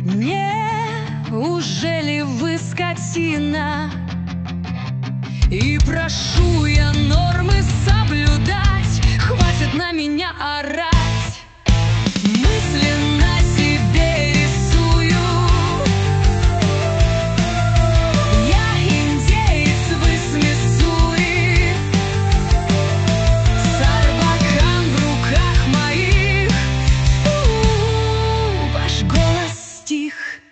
Неужели вы скотина? И прошу я нормы соблюдать, хватит на меня орать. Мысленно себе рисую: я индеец, вы с Миссури. Сарбакан в руках моих, ваш голос стих.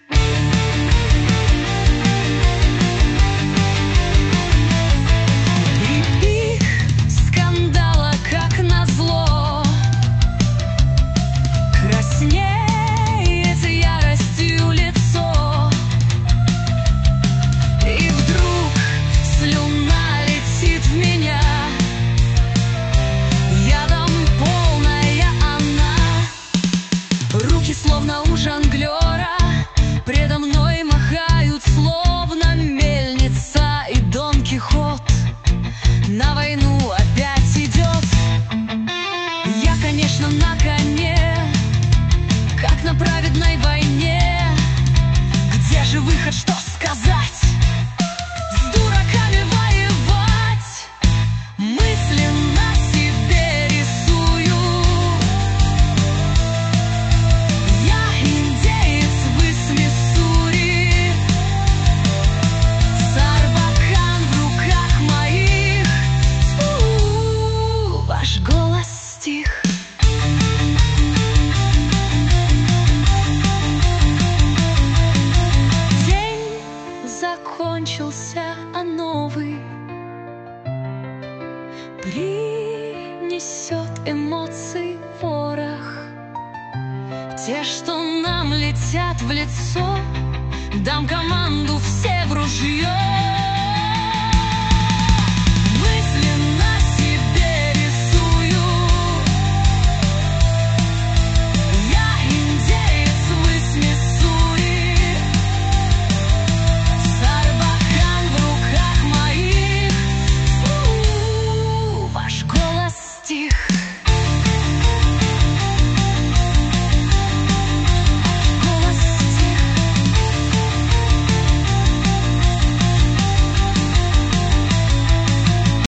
Словно у жонглера предо мной махают, словно мельница и Дон Кихот на войну опять идет. Я, конечно, на коне, как на праведной войне. Где же выход, что сказать? С дураками воевать. Мысленно себе рисую: закончился, а новый принесет эмоций ворох. Те, что нам летят в лицо, дам команду, все в ружье.